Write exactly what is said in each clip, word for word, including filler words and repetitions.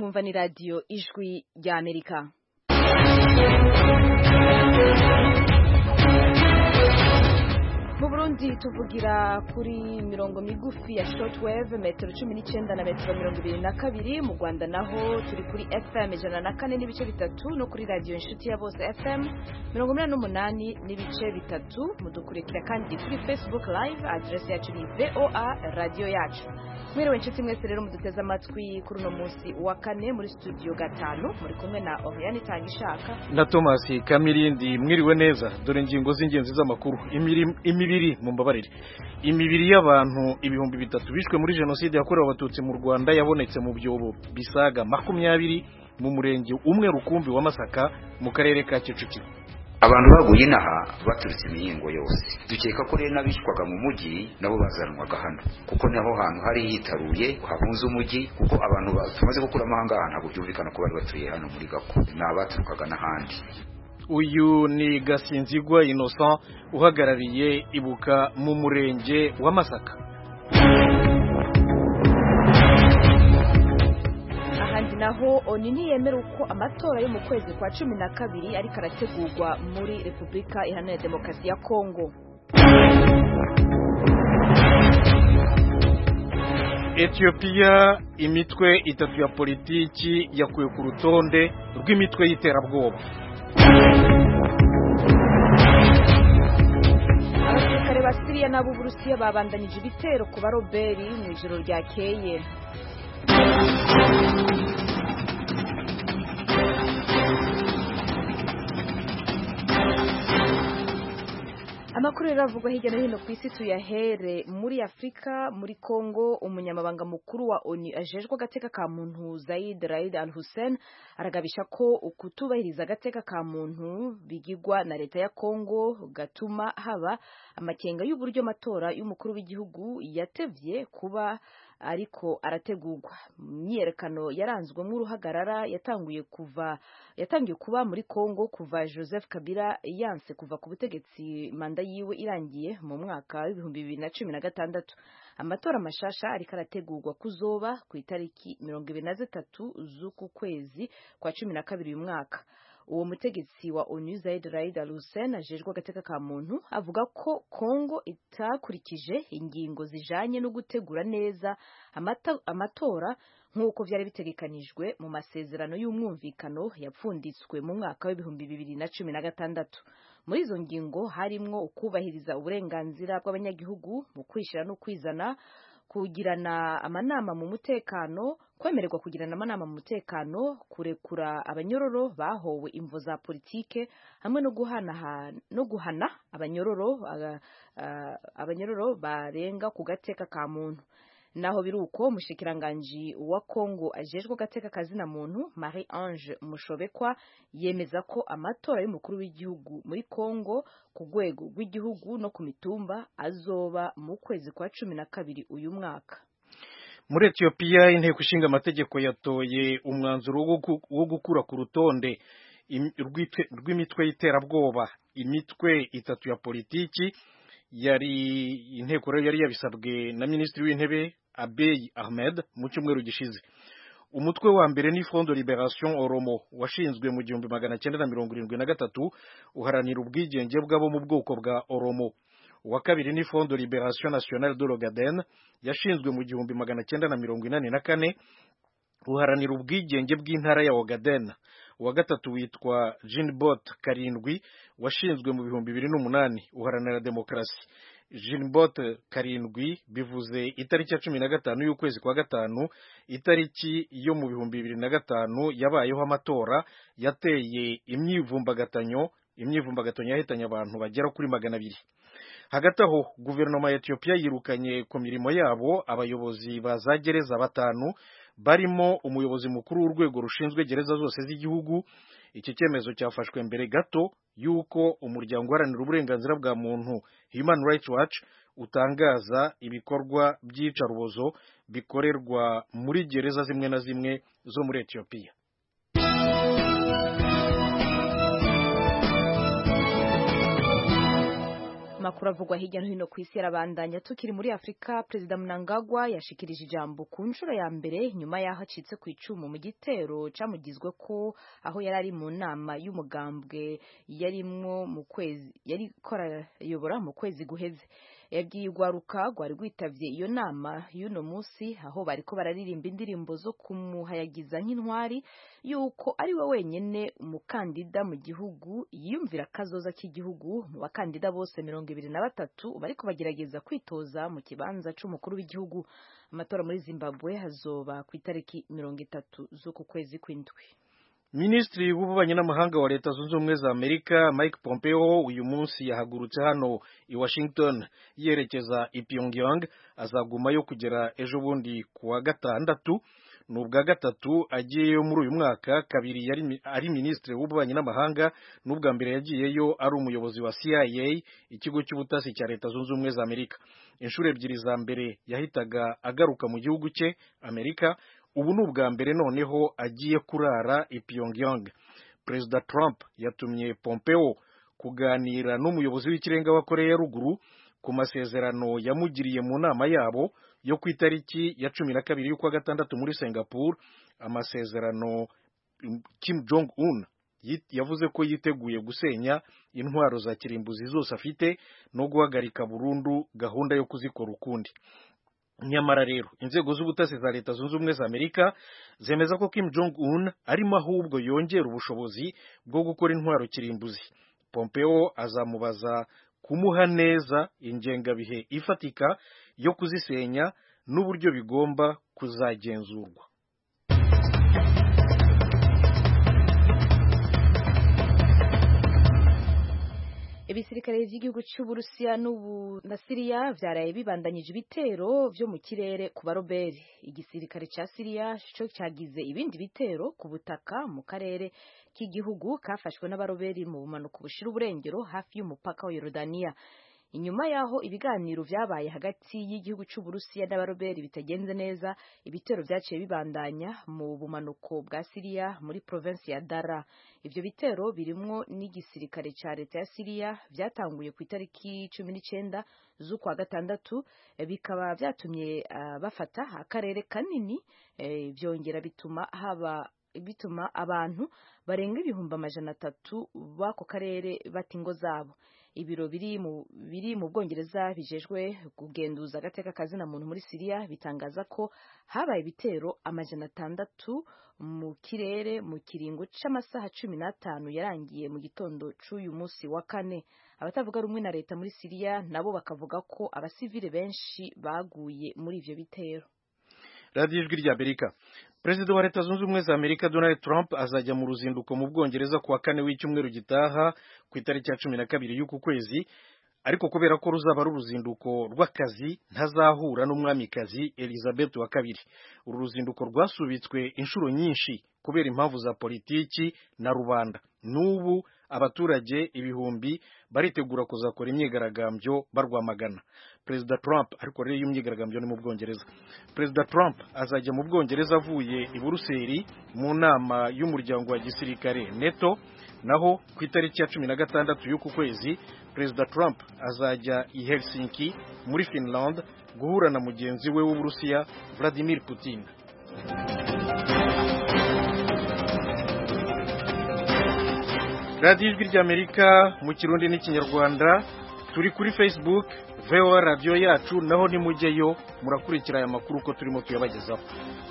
mwumva ni radio Ijwi rya Amerika. Mu Burundi tuvugira kuri mirongo migufi ya shortwave metero cumi n'icenda na metero mirongo ibiri na kabiri. Mu Rwanda naho turi kuri F M ijana na kane n'ibice bitatu no kuri radio Inshuti ya Bose F M mirongo umunani n'umunani n'ibice bitatu. Mudukurikira kandi kuri Facebook live, address yacu ni V O A radio yacu. Mwiriwe inshuti mwese rero muduteze amatwi kuri uno munsi wa kane muri studio gatanu, muri kumwe na Oriane Tangishaka na Thomas Kamirindi. Mwiriwe neza, dore ingingo z'ingenzi z'amakuru. Imibiri mu mbabarire imibiri y'abantu ibihumbi bitatu bishwe muri jenoside yakorewe abatutsi mu Rwanda yabonetse mu byobo bisaga makumyabiri mu murenge umwe rukumbi wa Masaka mu karere ka Kicukiro. Abantu baguye inaha baturutse imihingo yose, dukeka ko rero nabishwaga mu mujyi nabo bazanwaga hano kuko naho hantu hari hitaruye hahunze umujyi, kuko abantu tumaze gukura amahanga ntabwo byumvikana ko bari batuye hano muri Gako, nabaturukaga n'ahandi. Uyu ni Gasinzigwa Innocent uhagarariye Ibuka mu murenge wa Masaka. Ahandi naho Onini yemera uko amatora yo mu kwezi kwa cumi na kabiri ariko arategurwa muri Repubulika Iharanira Demokarasi ya Kongo. Ethiopia, imitwe itatu ya politiki yakuye ku rutonde rw'imitwe y'iterabwoba. Abasirikare ba Syria n'abo Burusiya babandanyije ibitero ku baroberi mu ijoro ryakeye. Amakuru yaravugwa hirya no hino ku isi tuyahere muri Afrika. Muri Kongo, umunyamabanga mukuru wa O N U ajejwe agateka ka muntu Zaid Raid Al-Hussein aragabisha ko ukutubahiriza agateka ka muntu bigirwa na leta ya Kongo gatuma haba amakenga y'uburyo amatora y'umukuru w'igihugu yatevye kuba ariko arategurwa. Myiyerekano yaranzwe mu ruhagarara yatanguye kuva yatangiye kuba muri Kongo kuva Joseph Kabila yanse kuva ku butegetsi manda yiwe irangiye mu mwaka w'ibihumbi bibiri na cumi na gatandatu. Amatora mashasha ariko arategurwa kuzoba ku itariki mirongo ibiri na zitatu z'uku kwezi kwa cumi na kabiri uyu mwaka. Uwo mutegetsi wa O N U Zaid Raid Al-Hussein ajejwe agateka ka muntu avuga ko Kongo itakurikije ingingo zijanye no gutegura neza amata, amatora nk'uko vyari bitegekanijwe mu masezerano y'umwumvikano yapfunditswe mu mwaka w'ibihumbi bibiri na cumi na gatandatu. Muri izo ngingo harimwo ukubahiriza uburenganzira bw'abanyagihugu mu kwishira no kwizana, kugirana amanama mu mutekano, kwemererwa kugirana amanama mu mutekano, kurekura abanyororo bahowe imvo za politike, hamwe no guhana no guhana abanyororo uh, uh, abanyororo barenga ku gateka ka muntu. Naho biruko umushikiranganje wa Kongo ajejwe gateka kazina muntu Marie Ange Mushobekwa yemeza ko amatora y'umukuru w'igihugu muri Kongo ku rwego rw'igihugu no ku mitumba azoba mu kwezi kwa cumi na kabiri uyu mwaka. Muri Ethiopia, inteko ishinga amategeko yatoye umwanzuro wo gukura ku rutonde rw'imitwe y'iterabwoba imitwe itatu ya politiki. Yari inteko rero yari yabisabwe na Minisitiri w'Intebe Abiy Ahmed mu cyumweru gishize. Umutwe wa mbere ni Front de Liberation Oromo washinzwe mu gihumbi magana cyenda na mirongo irindwi na gatatu uharanira ubwigenge bw'abo mu bwoko bwa Oromo. Uwa kabiri ni Front de Liberation Nationale de l'Ogaden yashinzwe mu gihumbi magana cyenda na mirongo inani na kane uharanira ubwigenge bw'intara ya Ogaden. Uwa gatatu witwa Jinbot Karindwi washinzwe mu bihumbi bibiri n'umunani uharanira demokrasi. Jinbot Karindwi bivuze itariki ya cumi na gatanu y'ukwezi kwa gatanu, itariki yo mu bihumbi bibiri na gatanu yabayeho amatora yateye imyivumbagatanyo imyivumbagatanyo yahitanye abantu bagera kuri magana abiri. Hagati aho guverinoma ya Ethiopia yirukanye ku mirimo yabo abayobozi ba za gereza batanu barimo umuyobozi mukuru w'urwego rushinzwe gereza zose z'igihugu. Iki cyemezo cyafashwe mbere gato yuko umuryango uharanira uburenganzira bwa muntu Human Rights Watch utangaza ibikorwa by'iyicarubozo bikorerwa muri gereza zimwe na zimwe zo muri Ethiopia. amakuru avugwa hirya no hino ku isi yarabandanya. Tukiri muri Afrika, Perezida Mnangagwa yashikirije ijambo ku nshuro ya mbere nyuma yaho acitse ku icumu mu gitero camugizwe ko aho yari ari mu nama y'umugambwe yarimwo mu kwezi yari korayobora mu kwezi guheze. Yabwiye urwaruka rwari rwitavye iyo nama y'uno musi aho bariko bararirimba indirimbo zo kumuhayagiza nk'intwari yuko ari we wenyene umukandida mu gihugu yiyumvira kazoza k'igihugu mu bakandida bose mirongo ibiri na batatu bariko bagerageza kwitoza mu kibanza c'umukuru w'igihugu. Amatora muri Zimbabwe hazoba ku itariki mirongo itatu z'uku kwezi kw'indwi. Minisitiri w'ububanyi n'amahanga wa Leta Zunze Ubumwe za Amerika Mike Pompeo uyu munsi yahagurutse hano i Washington yerekeza i Pyongyang, azagumayo kugera ejo bundi kuwa gatandatu. Nubwa gatatu agiyeyo muri uyu mwaka, kabiri yari ari minisitiri w'ububanyi n'amahanga, n'ubwa mbere yagiyeyo ari umuyobozi wa C I A, ikigo cy'ubutasi cya Leta Zunze Ubumwe za Amerika. Inshuro ebyiri za mbere yahitaga agaruka mu gihugu cye Amerika, ubu ni ubwa mbere noneho agiye kurara i Pyongyang. Perezida Trump yatumye Pompeo kuganira n'umuyobozi w'ikirenga wa Korea ya Ruguru ku masezerano yamugiriye mu nama yabo yo ku itariki ya cumi na kabiri y'ukwa gatandatu muri Singapore. Amasezerano Kim Jong Un yavuze ko yiteguye gusenya intwaro za kirimbuzi zose afite no guhagarika burundu gahunda yo kuzikora ukundi. Nyamara rero inzego z'ubutasi za Leta Zunze Ubumwe za Amerika zemeza ko Kim Jong Un arimo ahubwo yongera ubushobozi bwo gukora intwaro kirimbuzi. Pompeo azamubaza kumuha neza ingengabihe ifatika yo kuzisenya n'uburyo bigomba kuzagenzurwa. Ibisirikare vy'igihugu c'Uburusiya n'ubu na Syria vyaraye bibandanyije ibitero vyo mu kirere ku baroberi. Igisirikare ca Syria co cagize ibindi bitero ku butaka mu karere k'igihugu kafashwe n'abaroberi mu bumanuko bushira uburengero hafi y'umupaka wa Yorodaniya. Inyuma yaho ibiganiro vyabaye hagati y'igihugu c'Uburusiya n'abaroberi bitagenze neza, ibitero vyaciye bibandanya mu bumanuko bwa Syria muri province ya Dara. Ivyo bitero birimwo n'igisirikare ca leta ya Syria vyatanguye ku itariki cumi n'icenda z'ukwa gatandatu, bikaba vyatumye uh, bafata akarere kanini, eh, vyongera bituma haba bituma abantu barenga ibihumbi amajana atatu bako karere bata ingo zabo. Ibiro biri mu biri mu Bwongereza bijejwe kugenduza agateka kazina muntu muri Syria bitangaza ko habaye ibitero amajana atandatu mu kirere mu kiringo c'amasaha cumi n'atanu yarangiye mu gitondo c'uyu musi wa kane. Abatavuga rumwe na leta muri Syria nabo bakavuga ko abasivile benshi baguye muri ivyo bitero. Radio Ijwi rya Amerika. Perezida wa Leta Zunze Ubumwe za Amerika Donald Trump azajya mu ruzinduko mu Bwongereza kuwa kane w'icyumweru gitaha ku itariki ya cumi na kabiri y'uku kwezi, ariko kubera ko ruzaba ari uruzinduko rw'akazi ntazahura n'umwamikazi Elizabeth wa kabiri. Uru ruzinduko rwasubitswe inshuro nyinshi kubera impamvu za politiki na rubanda. N'ubu abaturage ibihumbi baritegura kuzakora imyigaragambyo barwamagana Perezida Trump, ariko rero y'imyigaragambyo ni mu Bwongereza. Perezida Trump azajya mu Bwongereza avuye i Buruseli mu nama y'umuryango wa gisirikare NATO, naho ku itariki ya cumi na gatandatu y'uku kwezi Perezida Trump azajya i Helsinki muri Finland guhura na mugenzi we w'Uburusiya Vladimir Putin. Radio Ijwi rya Amerika mu Kirundi n'Ikinyarwanda, turi kuri Facebook V O A radio yacu, naho ni mujyeyo murakurikira aya makuru ko turimo tuyabagezaho.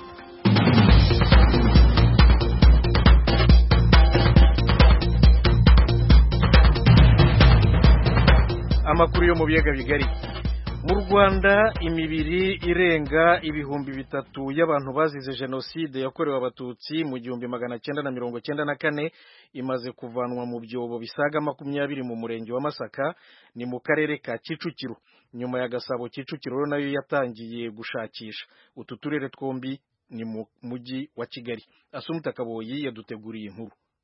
Amakuru yo mu biyaga bigari. Mu Rwanda imibiri irenga ibihumbi bitatu y'abantu bazize jenoside yakorewe abatutsi mu gihumbi magana cyenda na mirongo cyenda na kane imaze kuvanwa mu byobo bisaga makumyabiri mu murenge wa Masaka, ni mu karere ka Kicukiro. Nyuma ya Gasabo, Kicukiro nayo yatangiye gushakisha. Utu turere twombi ni mu mujyi wa Kigali. Asumta Kaboyi yaduteguriye inkuru.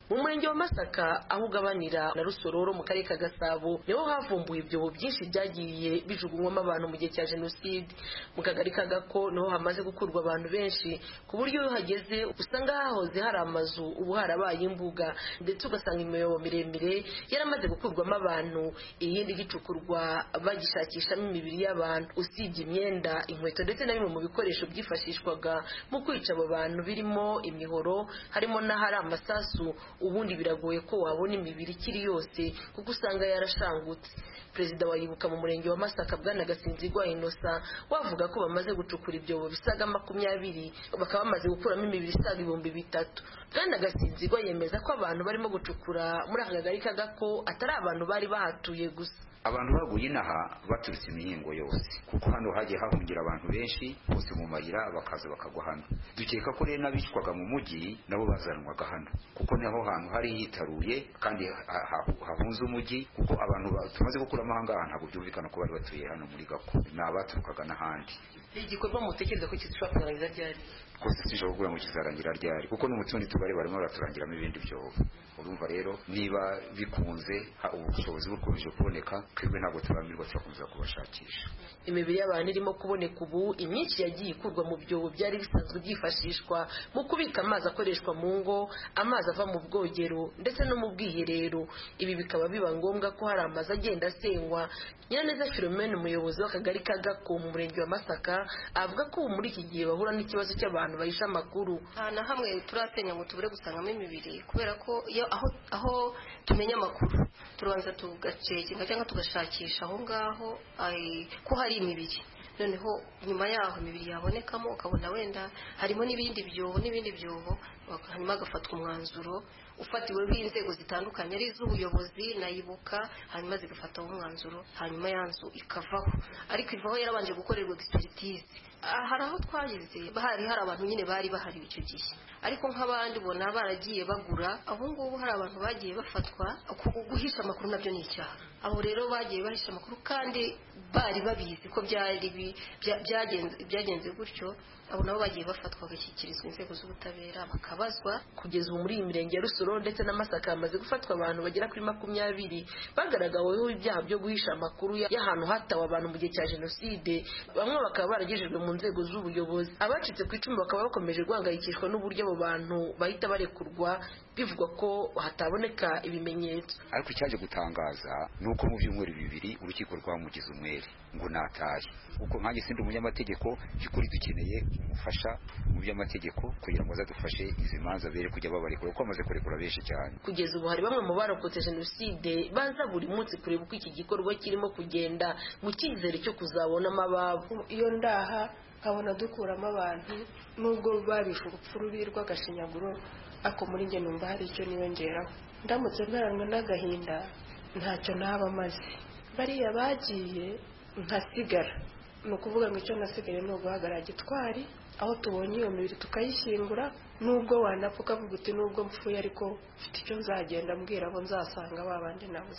mu murenge wa Masaka aho ugabanira na Rusororo mu karere ka Gasabo niho havumbuye ibyobo byinshi byagiye bijugunywamo abantu mu gihe cya jenoside. Mu kagari ka Gako niho hamaze gukurwa abantu benshi ku buryo iyo hageze usanga hahoze hari amazu ubu harabaye imbuga, ndetse ugasanga imyobo miremire yaramaze gukurwamo abantu, iyindi gicukurwa bagishakishamo imibiri y'abantu. Usibye imyenda, inkweto ndetse na bimwe mu bikoresho byifashishwaga mu kwica abo bantu birimo imihoro, harimo n'ahari amasasu, ubundi biragoye ko wabona imibiri ikiri yose kuko usanga yarashangutse. Perezida wa Ibuka mu murenge wa Masaka Bwana Gasinzigwa Innocent wavuga ko bamaze gucukura ibyobo bisaga makumyabiri bakaba bamaze gukuramo imibiri isaga ibihumbi bitatu. Bwana Gasinzigwa yemeza ko abantu barimo gucukura muri aka kagari ka Gako atari abantu bari bahatuye gusa. Abantu baguye inaha baturutse imihingo yose kuko hano hagiye hahungira abantu benshi bose mu marira bakaza bakagwa hano. Dukeka ko rero n'abicwaga mu mujyi nabo bazanwaga hano kuko niho hantu hari hitaruye kandi hahunze umujyi, kuko abantu tumaze gukura amahanga ntabwo byumvikana ko bari batuye hano muri Gako, ni abaturukaga n'ahandi. Igikorwa mutekereza ko kizashobora kurangira ryari? Kose sishobora kugira ngo kizarangira ryari kuko n'umutundi tugari barimo baraturangiramo ibindi byobo. Urumva rero niba bikunze ubushobozi bukomeje kuboneka twebwe ntabwo turamirwa turakomeza kubashakisha. Imibiri y'abantu irimo kuboneka ubu imyinshi yagiye ikurwa mu byobo byari bisanzwe byifashishwa mu kubika amazi akoreshwa mu ngo, amazi ava mu bwogero ndetse no mu bwiherero. Ibi bikaba biba ngombwa ko hari amazi agenda asenywa. Nyiraneza Philomene umuyobozi w'akagari ka Gako mu murenge wa Masaka avuga ko ubu muri iki gihe bahura n'ikibazo cy'abantu bahisha amakuru. Na hamwe turasenya ngo tubure gusangamo imibiri kubera ko iyo aho aho tumenya amakuru turanza tugacekinga cyangwa tugashakisha aho ngaho ko hari imibiri, noneho nyuma yaho imibiri yabonekamo ukabona wenda harimo n'ibindi byobo n'ibindi byobo hanyuma agafatwa umwanzuro ufatiweho inzego zitandukanye ari iz'ubuyobozi na Ibuka, hanyuma zigafataho umwanzuro hanyuma yanzu ikavaho, ariko ivaho yarabanje gukorerwa expertise. Hari aho twagize bahari hari abantu nyine bari bahari icyo gihe, ariko nk'abandi bona baragiye bagura. Aho ngubu hari abantu bagiye bafatwa guhisha amakuru, nabyo ni icyaha. Abo rero bagiye bahisha amakuru kandi bari babizi ko byari byagenze byagenze gutyo, abo nabo bagiye bafatwa bagashyikirizwa inzego z'ubutabera bakabazwa. Kugeza ubu muri iyi mirenge ya Rusororo ndetse na Masaka hamaze gufatwa abantu bagera kuri makumyabiri bagaragaweho ibyaha byo guhisha amakuru y'ahantu hatawe abantu mu gihe cya jenoside. Bamwe bakaba baragejejwe mu nzego z'ubuyobozi. Abacitse ku icumu bakaba bakomeje guhangayikishwa n'uburyo abo bantu bahita barekurwa bivugwa ko hataboneka ibimenyetso. Ariko icyaje gutangaza ni uko mu byumweru bibiri urukiko rwamugize umwere ngo nataye. Uko nkanjye sindi umunyamategeko by'ukuri dukeneye umufasha mu by'amategeko kugira ngo azadufashe izi manza bere kujya babarekura kuko amaze kurekura benshi cyane. Kugeza ubu hari bamwe mu barokotse jenoside baza buri munsi kureba uko iki gikorwa kirimo kugenda mu cyizere cyo kuzabonamo ababo. Iyo ndaha nkabona dukuramo abantu nubwo babishe urupfu rubi rw'agashinyaguro, ako muri njye numva hari icyo niyongeraho. Ndamutse ntaranwe n'agahinda ntacyo naba maze. Bariya bagiye nkasigara, ni ukuvuga ngo icyo nasigaye ni uguhagarara gitwari aho tubonye iyo mibiri tukayishyingura, nubwo wanapfa ukavuga uti nubwo mpfuye ariko mfite icyo nzagenda mbwira abo nzasanga babandi nabuze.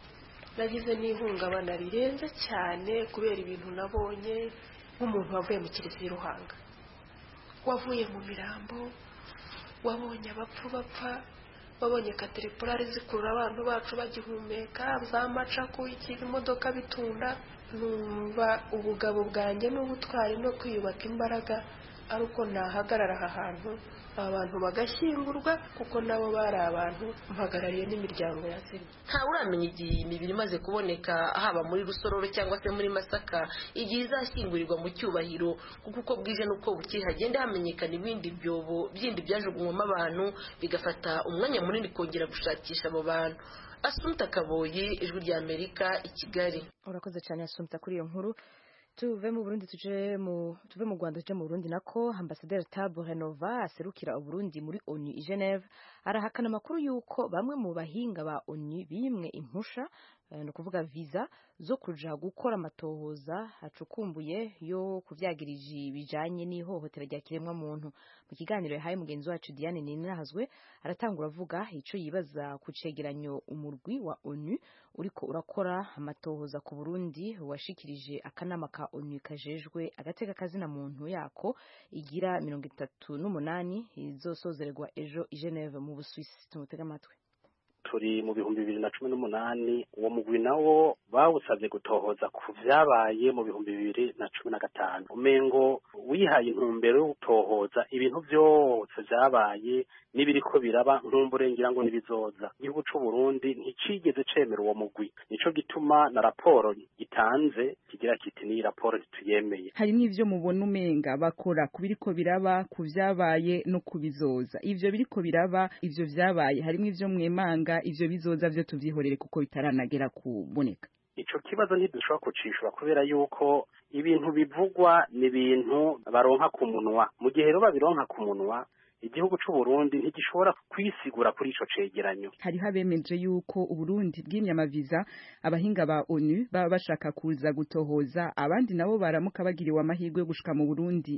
Nagize n'ihungabana rirenze cyane kubera ibintu nabonye, nk'umuntu wavuye mu Kiliziya Ruhanga, wavuye mu mirambo, wabonye abapfu bapfa, wabonye kateripurari zikurura abantu bacu bagihumeka, za macaku ikiga imodoka bitunda. Numva ubugabo bwanjye n'ubutwari no kwiyubaka imbaraga ari uko nahagarara aha hantu abantu bagashyingurwa kuko nabo bari abantu mpagarariye n'imiryango yazimye. Nta uramenya igihe imibiri imaze kuboneka haba muri Rusororo cyangwa se muri Masaka igihe izashyingurirwa mu cyubahiro, kuko uko bwije n'uko bukeye hagenda hamenyekana ibindi byobo byindi byajugunywamo abantu bigafata umwanya munini kongera gushakisha abo bantu. Asumta Kaboyi, Ijwi rya Amerika, i Kigali. Urakoze cyane Asumta kuri iyo nkuru. Tuve mu Burundi tuje mu tuve mu Rwanda tuje mu Burundi nako Ambassadeur Tabo Renova aserukira Uburundi muri ONU i Geneve arahakana amakuru yuko bamwe mu bahinga ba ONU bimwe impusha ni ukuvuga visa zo kuja gukora amatohoza acukumbuye yo kuvyagirije bijanye n'ihohotera rya kiremwa muntu. Mu kiganiro yahaye mugenzi wacu Diane Ninahazwe aratangura avuga ico yibaza ku cegeranyo umurwi wa ONU uriko urakora amatohoza ku Burundi washikirije akanama ka ONU kajejwe agateka kazina muntu yako igira mirongo itatu n'umunani izosozerwa ejo i Geneve mu Busuwisi. Tumutega amatwi. Turi mu bihumbi bibiri na cumi n'umunani uwo mugwi nawo bawusabye gutohoza ku vyabaye mu bihumbi bibiri na cumi na gatanu. Umengo wihaye intumbero yo gutohoza ibintu vyose vyabaye n'ibiriko biraba nkumburengera ngo nibizoza. Igihugu c'u Burundi nticigeze cemera uwo mugwi, nico gituma na raporo gitanze kigira kiti ni raporo tuyemeye. Hari n'ivyo mubona umenga bakora kubiriko biraba ku vyabaye no kubizoza. Ivyo biriko biraba ivyo vyabaye harimo ivyo mwemanga ivyo bizoza vyo tuvyihorere kuko bitaranagera kuboneka. Ico kibazo ntidushobora kucishura kubera yuko ibintu bivugwa ni ibintu baronka ku munwa. Mu gihe rero babironka ku munwa igihugu c'u Burundi ntigishobora kwisigura kuri ico cegeranyo. Hari habemeje yuko Uburundi bwimye amaviza abahinga ba ONU baba bashaka kuza gutohoza, abandi nabo baramuka bagiriwe amahirwe yo gushika mu Burundi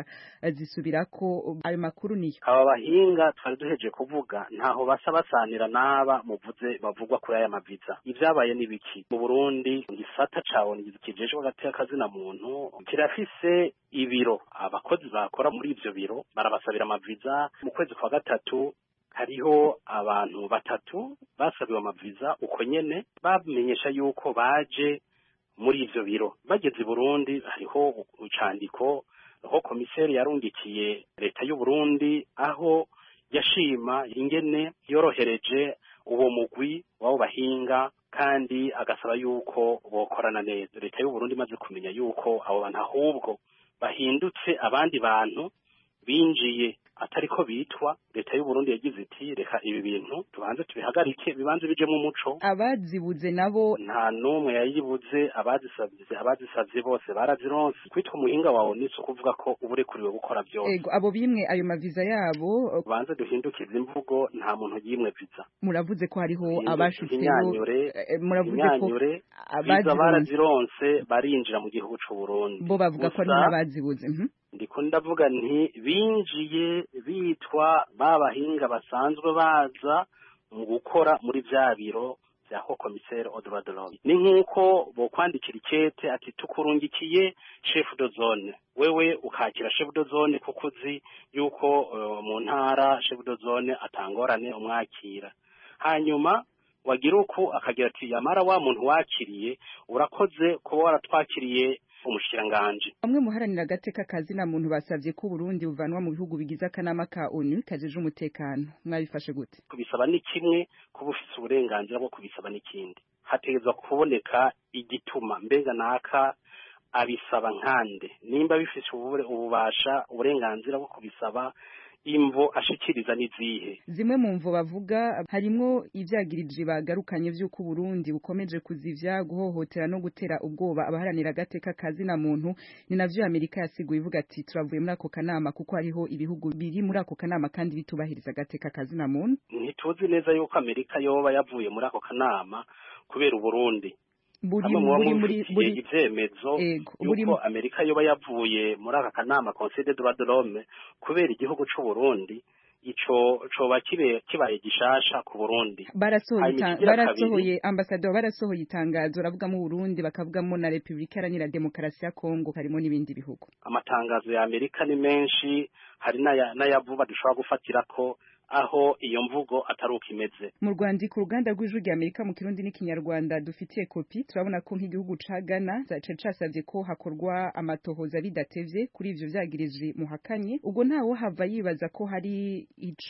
bakazisubirako. Ayo makuru niyo aba bahinga twari duheje kuvuga ntaho basa basanira naba muvuze bavugwa kuri aya maviza. Ivyabaye nibiki mu Burundi ngisata cawo nigizikijejwe agateka kazina muntu kirafise ibiro abakozi bakora muri ivyo biro barabasabira amaviza. Mu kwezi kwa gatatu hariho abantu batatu basabiwe amaviza uko nyene bamenyesha yuko baje muri ivyo biro. Bageze i Burundi hariho ucandiko aho komiseri yarungikiye leta y'u Burundi aho yashima ingene yorohereje uwo mugwi wabo bahinga kandi agasaba yuko bokorana neza. Leta y'u Burundi maze kumenya yuko abo bantu ahubwo bahindutse abandi bantu binjiye atariko bitwa, leta y'u Burundi yagize iti reka ibi bintu tubanze tubihagarike bibanze bije mu muco. Abazibuze nabo nta numwe yayibuze, abazisabye abazisabye bose barazironse. Kwitwa umuhinga wawe ni cyo kuvuga ko uburekuriwe gukora byose. Ego abo bimwe ayo maviza yabo banze duhindukiza imvugo, nta muntu yimwe viza. Muravuze ko hariho abashutseyo, muravuze ko abazironse barazironse barinjira mu gihugu c'u Burundi. Bo bavuga ko ari n'abazibuze. Mhm. Ndiko ndavuga nti binjiye bitwa babahinga basanzwe baza mu gukora muri vya biro vya komiseri Audrey Delon. Ni nkuko bo kwandikira ikete ati tukurungikiye chef de zone, wewe ukakira chef de zone kuko uzi yuko uh, mu ntara chef de zone atangorane umwakira. Hanyuma wagira uko akagira ati yamara wa muntu wakiriye urakoze kuba waratwakiriye umushiranganje. Bamwe muharanira agateka kazina muntu basavye ko Burundi buvanwa mu bihugu bigize akanama ka ONU kajeje umutekano. Mwabifashe gute? Kubisaba ni kimwe, kuba ufise uburenganzira bwo kubisaba n'ikindi. Hategezwa kuboneka igituma mbega naka abisaba nkande, nimba bifise ububasha uburenganzira bwo kubisaba imvo ashikiriza nizihe. Zimwe mu mvo bavuga harimo ivyagirije bagarukanye vy'uko Burundi bukomeje kuzivya guhohotera no gutera ubwoba abaharanira agateka kazina muntu. Ni navyo Amerika yasiguye ivuga ati turavuye muri ako kanama kuko hariho ibihugu biri muri ako kanama kandi bitubahiriza agateka kazina muntu. Ntituzi neza yuko Amerika yoba yavuye muri ako kanama kubera Burundi. Buri muri muri buri ivyemezo yuko Amerika yoba yavuye muri aka kanama Conseil des droits de l'homme kubera igihugu c'u Burundi ico coba kibe kibaye gishasha ku Burundi. Barasohoye barasohoye ambassadeur barasohoye itangazo ravuga mu Burundi bakavugamo na Republika Iharanira Demokarasi ya Kongo harimo n'ibindi bihugu. Amatangazo ya Amerika ni menshi, hari n'ayavuba dushobora gufatira ko aho iyo mvugo ataruka imeze. Mu Rwanda ku ruganda rw'ijwi rya Amerika mu Kirundi n'ikinyarwanda dufitiye kopi turabona ko nk'igihugu ca Ghana zace casavye ko hakorwa amatohoza bidatevye kuri ivyo vyagirije muhakanye. Ubwo ntawo hava yibaza ko hari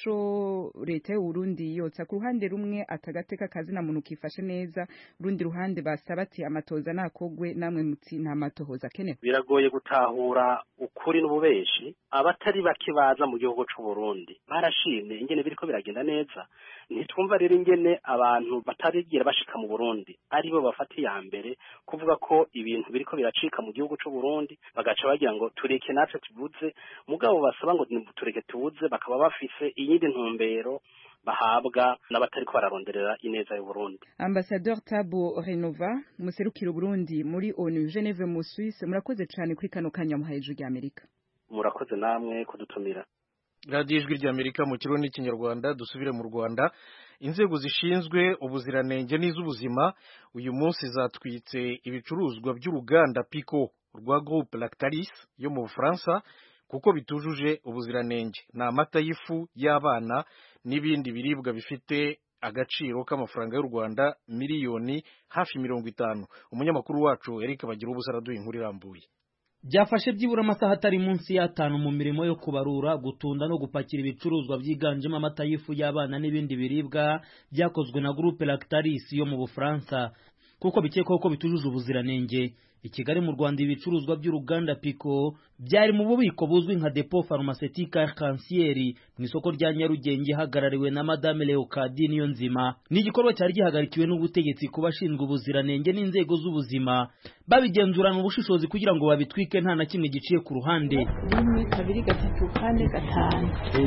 ico leta y'u Burundi yotsa ku ruhande rumwe atagateka kazina muntu kifashe neza, urundi ruhande basaba ati amatohoza nakogwe namwe mutsi nta matohoza kenewe. Biragoye gutahura ukuri n'ububeshi. Abatari bake baza mu gihugu c'u Burundi barashimye ingene biriko biragenda neza. Ntitwumva rero ingene abantu batarigira bashika mu Burundi aribo bafata ya mbere kuvuga ko ibintu biriko biracika mu gihugu c'u Burundi bagaca bagira ngo tureke natwe tubuze, mugabo basaba ngo tureke tubuze bakaba bafise iyindi ntumbero bahabwa n'abatariko bararonderera ineza y'u Burundi. Ambassadeur Tabo Renova muserukira Burundi muri ONU Geneve mu Suisse, murakoze cyane kuri kano kanya muhaye ijwi rya Amerika. Murakoze namwe kudutumira. Radio Ijwi rya Amerika mu kirundi n'ikinyarwanda. Dusubire mu Rwanda. Inzego zishinzwe ubuziranenge n'iz'ubuzima uyu munsi zatwitse ibicuruzwa by'uruganda Pico rwa Groupe Lactalis yo mu Bufaransa kuko bitujuje ubuziranenge. Ni amata y'ifu y'abana n'ibindi biribwa bifite agaciro k'amafaranga y'u Rwanda miliyoni hafi mirongo itanu. Umunyamakuru wacu Eric Bagira ubusa araduha inkuru irambuye. Byafashe byibura amasaha atari munsi y'atanu mu mirimo yo kubarura, gutunda no gupakira ibicuruzwa byiganjemo amata y'ifu y'abana n'ibindi biribwa byakozwe na Groupe Lactalis yo mu Bufaransa kuko bikekwaho ko bitujuje ubuziranenge. I Kigali mu Rwanda ibicuruzwa by'uruganda Pico byari mu bubiko buzwi nka Depot Pharmaceutique Arc-en-Ciel mu isoko rya Nyarugenge hagarariwe na Madame Leocadie Niyonzima. Ni igikorwa cyari gihagarikiwe n'ubutegetsi ku bashinzwe ubuziranenge n'inzego z'ubuzima babigenzurana ubushishozi kugira ngo babitwike nta na kimwe giciye ku ruhande. rimwe kabiri gatatu kane gatanu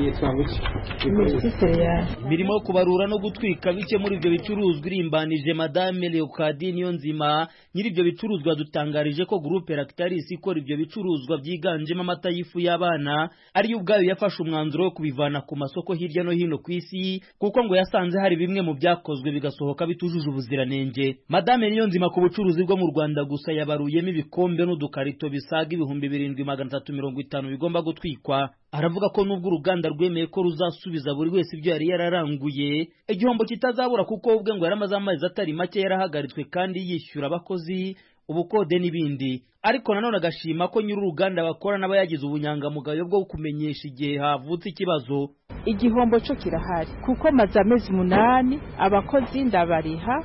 imirimo yo kubarura no gutwika bike muri ibyo bicuruzwa irimbanije Madame Leocadie Niyonzima. Nyiri ibyo bicuruzwa dutangarije ko Groupe Lactalis ikora ibyo bicuruzwa byiganjemo amata y'ifu y'abana ari ubwayo yafashe umwanzuro wo kubivana ku masoko hirya no hino ku isi kuko ngo yasanze hari bimwe mu byakozwe bigasohoka bitujuje ubuziranenge. Madame Niyonzima ku bucuruzi bwo mu Rwanda gusa yabaruyemo ibikombe n'udukarito bisaga ibihumbi birindwi magana atatu mirongo itanu bigomba gutwikwa. Aravuga ko nubwo uruganda rwemeye ko ruzasubiza buri wese ibyo yari yararanguye, igihombo kitazabura kuko ubwe ngo yaramaze amezi atari make yarahagaritswe kandi yishyura abakozi ubukode n'ibindi. Ariko nanone agashima ko nyiri uruganda bakora n'aba yagize ubunyangamugayo bwo kumenyesha igihe havutse ikibazo. Igihombo cyo kirahari kuko maze amezi munani abakozi ndabariha,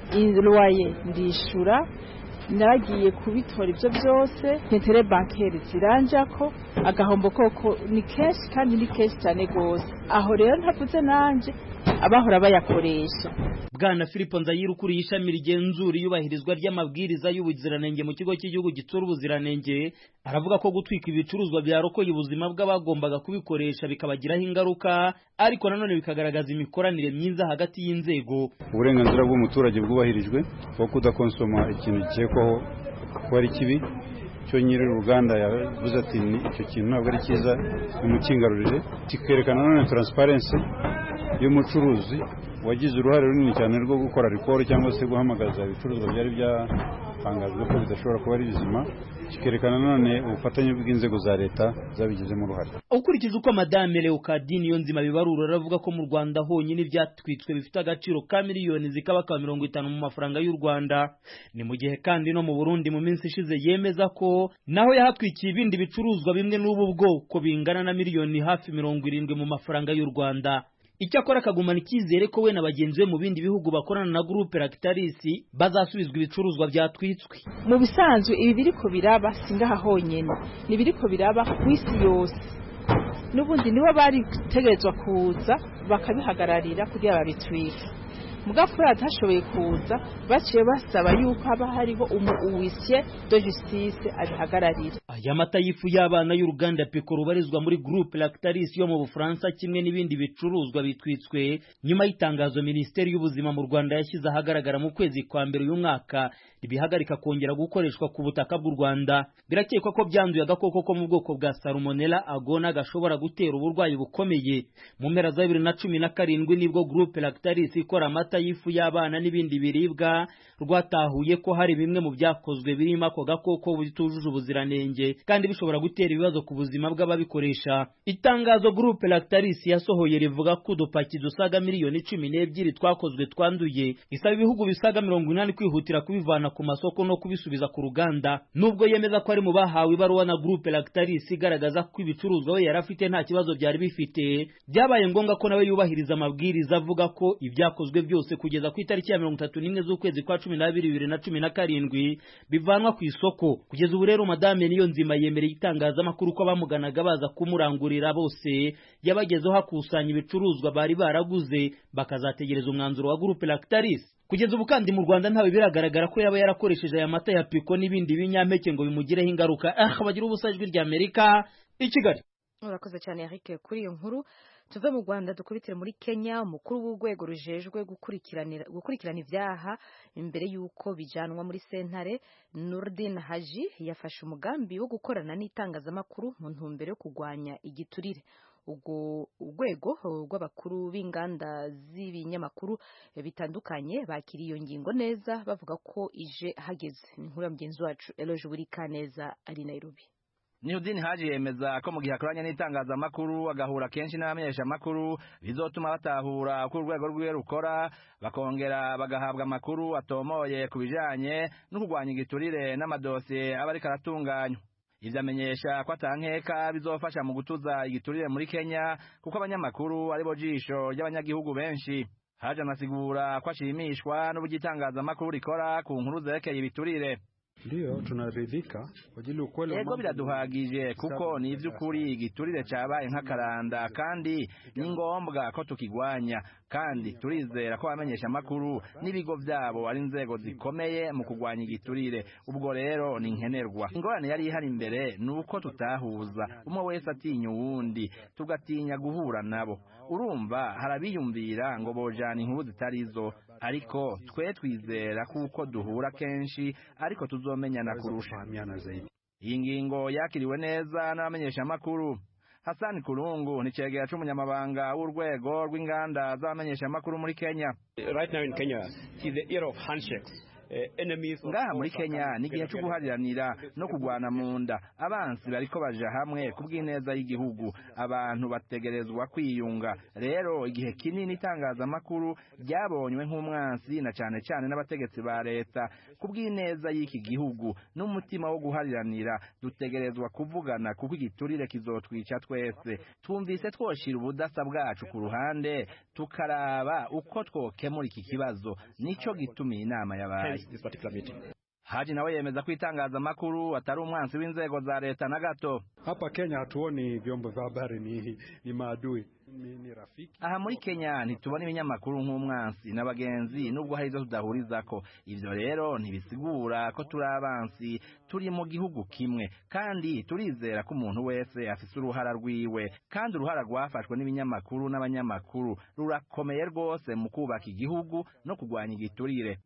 inloyer ndishura, naragiye kubitora ibyo byose, ntere bankeri ziranja ko agahombo koko ni kenshi kandi ni kenshi cyane gose. Aho rero ntavuze nanje abahora bayakoresha. Bwana Philippe Nzayira ukuriye ishami rigenzura iyubahirizwa ry'amabwiriza y'ubuziranenge mu kigo cy'igihugu gitsura ubuziranenge aravuga ko gutwika ibicuruzwa byarokoye ubuzima bw'abagombaga kubikoresha bikabagiraho ingaruka, ariko nanone bikagaragaza imikoranire myiza hagati y'inzego. Uburenganzira bw'umuturage bwubahirijwe bwo kudakonsoma ikintu gikekwaho ko ari kibi. Cyo nyiri uruganda yavuze ati icyo kintu ntabwo ari cyiza, umukingarurire, kikerekana nanone transparency y'umucuruzi wagize uruhare runini cyane rwo gukora report cyangwa se guhamagaza ibicuruzwa byari byatangajwe ko bidashobora kuba ari bizima, kikerekana none ubufatanye bw'inzego za leta zabigizemo uruhare. Ukurikije uko Madame Leocadie Niyonzima bibarura aravuga ko mu Rwanda honyine ibyatwitswe bifite agaciro ka miliyoni zikabaka mirongo itanu mu mafaranga y'u Rwanda. Ni mu gihe kandi no mu Burundi mu minsi ishize yemeza ko naho yahatwikiye ibindi bicuruzwa bimwe n'ubu bwoko bingana na miliyoni hafi mirongo irindwi mu mafaranga y'u Rwanda. Icyakora akagumana icyizere ko we na bagenzi be mu bindi bihugu bakorana na Groupe Lactalis bazasubizwa ibicuruzwa byatwitswe. Mu bisanzwe ibi biriko biraba singaha honyene, ni biriko biraba ku isi yose. Nubundi nibo bari tegerezwa kuza bakabihagararira kugira babitwike. Mugafura atashoboye kuza baciye basaba yuko haba hariho umuwisye de justice abihagararira. Aya mata y'ifu y'abana y'uruganda Pico rubarizwa muri Groupe Lactalis yo mu Bufaransa kimwe n'ibindi bicuruzwa bitwitswe nyuma y'itangazo Minisiteri y'Ubuzima mu Rwanda yashyize ahagaragara mu kwezi kwa mbere uyu mwaka ribihagarika kongera gukoreshwa ku butaka bw'u Rwanda. Birakekwa ko byanduye agakoko ko mu bwoko bwa Salmonella agona gashobora gutera uburwayi bukomeye. Mu mpera za bibiri na cumi na karindwi nibwo Groupe Lactalis ikora amata y'ifu y'abana n'ibindi biribwa rwatahuye ko hari bimwe mu byakozwe birimo ako gakoko bitujuje ubuziranenge kandi bishobora gutera ibibazo ku buzima bw'ababikoresha. Itangazo Groupe Lactalis yasohoye rivuga ko udupaki dusaga miliyoni cumi n'ebyiri twakozwe twanduye, isaba ibihugu bisaga mirongo inani kwihutira kubivana ku masoko no kubisubiza ku ruganda. Nubwo yemeza ko ari mu bahawe ibaruwa na Groupe Lactalis igaragaza ko ibicuruzwa we yarafite nta kibazo byari bifite, byabaye ngombwa ko nawe yubahiriza amabwiriza avuga ko ibyakozwe byose kugeza ku itariki ya mirongo itatu n'imwe z'ukwezi kwa cumi n'abiri bibiri na cumi na karindwi bivanwa ku isoko. Kugeza ubu rero Madame Niyonzima yemereye itangazamakuru ko abamuganaga baza kumurangurira bose yabagezeho hakusanya ibicuruzwa bari baraguze bakazategereza umwanzuro wa Groupe Lactalis. Kugeza ubu kandi mu Rwanda ntawe biragaragara ko yaba yarakoresheje aya mata ya Pico n'ibindi binyampeke ngo bimugireho ingaruka. Ah, bagira ubusa ijwi rya Amerika i Kigali. Urakoze cyane Eric kuri iyo nkuru. tuve mu Rwanda dukubitire muri Kenya. Umukuru w'urwego rujejwe gukurikiranira gukurikirana ivyaha imbere yuko bijanwa muri sentare, Nurdin Haji yafashe umugambi wo gukorana n'itangazamakuru mu ntumbero yo kugwanya igiturire. Ubwo urwego rw'abakuru b'inganda z'ibinyamakuru bitandukanye bakiriye iyo ngingo neza bavuga ko ije hageze. Inkuru ya mugenzi wacu Eloge Burikaneza ari Nairobi. Nurdin Haji yemeza ko mu gihe akoranye n'itangazamakuru agahura kenshi n'abamenyeshamakuru bizotuma batahura uko urwego rwiwe rukora, bakongera bagahabwa amakuru atomoye ku bijanye no kurwanya igiturire n'amadosiye aba ariko aratunganywa. Ivyo amenyesha ko atankeka bizofasha mu gutuza igiturire muri Kenya kuko abanyamakuru aribo jisho ry'abanyagihugu benshi. Haji anasigura ko ashimishwa n'uburyo itangazamakuru rikora ku nkuru zerekeye ibiturire. Ndio tunaridhika kwa ajili ukweli. Ego biraduhagije kuko ni ivy'ukuri igiturire cabaye nk'akaranda kandi ni ngombwa ko tukigwanya, kandi turizera ko abamenyesha makuru n'ibigo vyabo ari inzego zikomeye mu kugwanya igiturire. Ubwo rero ni nkenerwa. Ingorane yari ihari imbere nuko tutahuza, umwe wese atinya uwundi, tugatinya guhura nabo. Urumva harabiyumvira ngo bojana inkuru zitarizo, ariko twe twizera kuko duhura kenshi ariko tuzomenyana kurusha. Iyi ngingo yakiriwe neza n'abamenyesha makuru. Hassan Kulungu ni cegera c'umunyamabanga w'urwego rw'inganda z'abamenyesha makuru muri Kenya. Right now in Kenya is the era of handshakes. Ngaha muri Kenya ni igihe cyo guhariranira no kugwana mu nda. Abansi bariko baja hamwe kubw'ineza y'igihugu, abantu bategerezwa kwiyunga. Rero igihe kinini itangazamakuru ryabonywe nk'umwansi na cane cane n'abategetsi ba leta. Kubw'ineza y'iki gihugu n'umutima wo guhariranira dutegerezwa kuvugana kuko igiturire kizotwica twese. Twumvise twoshira ubudasa bwacu ku ruhande tukaraba uko twokemura iki kibazo, nico gituma inama yabaye. Haji nawe yemeza ko itangazamakuru atari umwansi w'inzego za leta na gato. Hapa Kenya hatuoni vyombo vya habari ni ni maadui, ni, ni rafiki. Aha muri Kenya ntitubona ibinyamakuru nk'umwansi n'abagenzi nubwo hari izo tudahurizako. Ivyo rero ntibisigura ko turi abansi, turi mu gihugu kimwe kandi turizera ko umuntu wese afise uruhara rwiwe, kandi uruhara rwafashwe n'ibinyamakuru n'abanyamakuru rurakomeye rwose mu kubaka igihugu no kugwanya igiturire.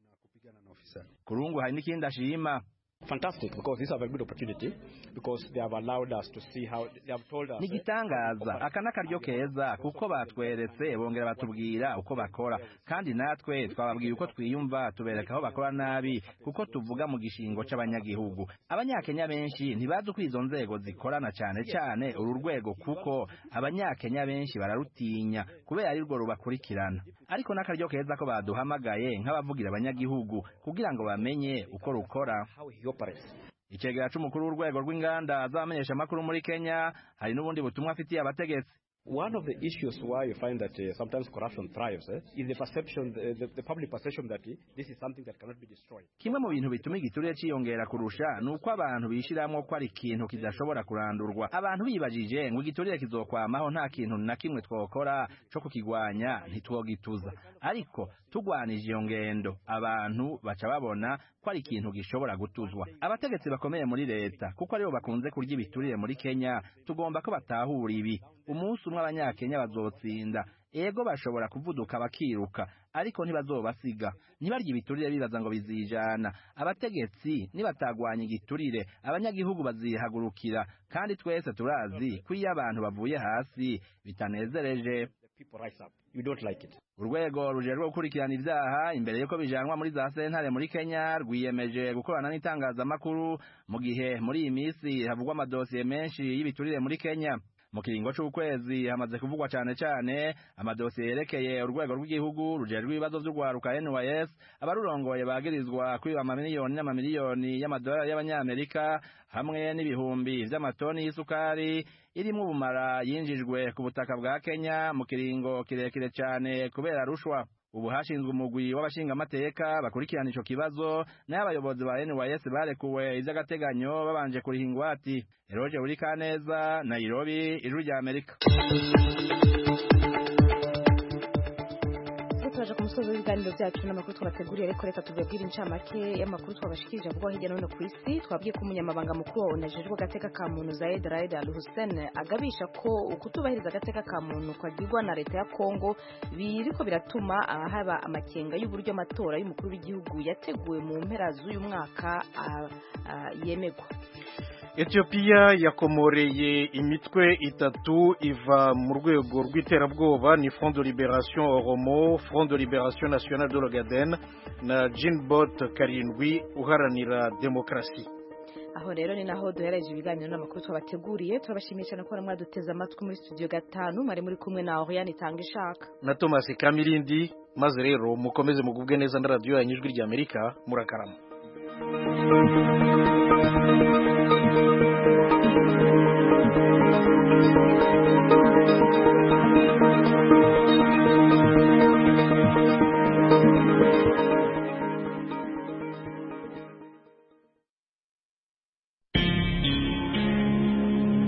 Kulungu hari n'ikindi ashima. Fantastic, because this is a very good opportunity because they have allowed us to see how they have told us. Nigitangaza aka nakaryo keza kuko batweretse bongera batubwira uko bakora, kandi natwe twababwiye uko twiyumva tubereka aho bakora nabi kuko tuvuga mu gishingo c'abanyagihugu. Abanyakenya benshi ntibazi ko izo nzego zikorana cyane cyane uru rwego kuko abanyakenya benshi bararutinya kubera ari rwo rubakurikirana. Ariko nakaryo keza ko baduhamagaye nk'abavugira abanyagihugu kugira ngo bamenye uko rukora. Icegera c'umukuru w'urwego rw'inganda z'abamenyesha makuru muri Kenya hari n'ubundi butumwa afitiye abategetsi. One of the issues why you find that uh, sometimes corruption thrives eh, is the perception, the, the, the public perception that this is something that cannot be destroyed. Kimwe mu bintu bituma igiturire ciyongera kurusha nuko abantu bishiramwo ko ari ikintu kidashobora kurandurwa. Abantu bibajije ngo igiturire kizokwamaho nta kintu na kimwe twokora co kukigwanya ntitwogituza. Ariko tugwanije iyo ngendo abantu baca babona ko ari ikintu gishobora gutuzwa. Abategetsi bakomeye muri leta kuko aribo bakunze kurya ibiturire muri Kenya tugomba ko batahura ibi. Umunsi umwe abanyakenya bazotsinda, ego bashobora kuvuduka bakiruka, ariko ntibazobasiga. Ntibarya ibiturire bibaza ngo bizijana. Abategetsi nibatagwanya igiturire, abanyagihugu bazihagurukira, kandi twese turazi ko iyo abantu bavuye hasi bitanezereje. You don't like it. Urwego rujejwe gukurikirana ivyaha imbere yuko bijanwa muri za sentare muri Kenya rwiyemeje gukorana n'itangazamakuru mu gihe muri iyi misi havugwa amadosiye menshi y'ibiturire muri Kenya. Mu kiringo c'ukwezi hamaze kuvugwa cane cane amadosiye yerekeye urwego rw'igihugu rujejwe ibibazo vy'ugwaruka N Y S, abarurongoye bagirizwa kwiba amamiliyoni n'amamiliyoni y'amadolari y'abanyamerika hamwe n'ibihumbi vy'amatoni y'isukari irimwo ubumara yinjijwe ku butaka bwa Kenya mu kiringo kirekire cane kubera rushwa. Ubu hashinzwe umugwi w'abashingamateka bakurikirana ico kibazo n'abayobozi ba N Y S barekuwe ivy'agateganyo babanje kuriha ingwati. Eroje Burikaneza, Nairobi, Ijwi rya Amerika. turaje ku musozi w'ibiganiro byacu n'amakuru twabateguriye ariko reka tubabwire incamake y'amakuru twabashikirije avugwa hirya no hino ku isi. Twabwiye ko umunyamabanga mukuru wa ONU ajejwe agateka ka muntu Zeid Ra'ad Al Hussein agabisha ko ukutubahiriza agateka ka muntu kwagirwa na leta ya Kongo biriko biratuma haba amakenga y'uburyo amatora y'umukuru w'igihugu yateguwe mu mpera z'uyu mwaka yemegwa. Ethiopia yakomoreye imitwe itatu iva mu rwego rw'iterabwoba ni Front de Libération Oromo, Front de Libération Nationale de l'Ogaden na Jinbot karindwi uharanira demokrasi. Aho rero ni naho duhereje ibiganiro n'amakuru twabateguriye. Turabashimiye cyane ko mwaduteze amatwi muri studio gatanu mari muri kumwe na Oriane Tangishaka na Thomas Kamirindi. Maze rero mukomeze mugubwe neza na radio ya Ijwi ry'Amerika. Murakarama.